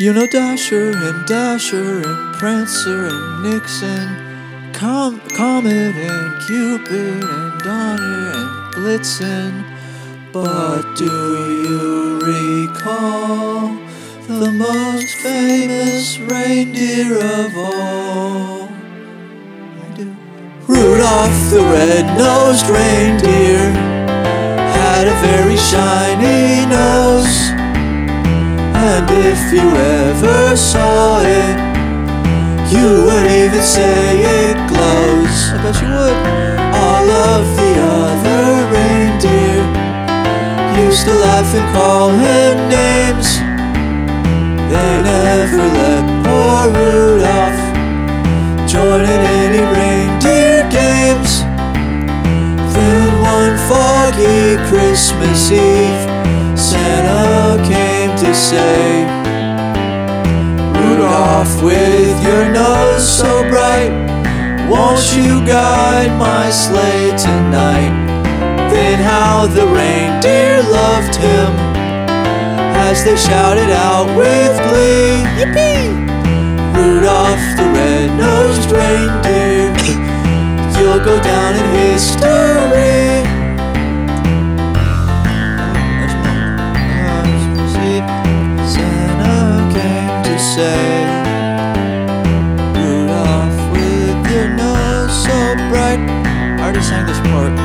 You know Dasher and Prancer and Vixen, Comet and Cupid and Donner and Blitzen. But do you recall the most famous reindeer of all? I do. Rudolph the red-nosed reindeer had a very shiny nose, and if you ever saw it, you would even say it glows. I bet you would. All of the other reindeer used to laugh and call him names. They never let poor Rudolph join in any reindeer games. Then one foggy Christmas Eve, Santa came to say, Rudolph, with your nose so bright, won't you guide my sleigh tonight? Then how the reindeer loved him as they shouted out with glee, Yippee! Rudolph the red-nosed reindeer, you'll go down in history. Santa came to say, Rudolph, with your nose so bright. I already sang this part.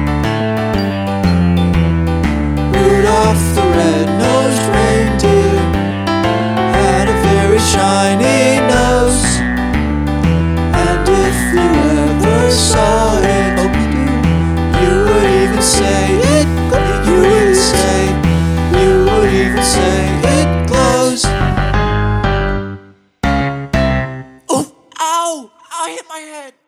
Rudolph the red-nosed reindeer had a very shiny nose, and if you ever saw it, hope you do, you would even say it. You would even say it glows. Oh, ow! I hit my head.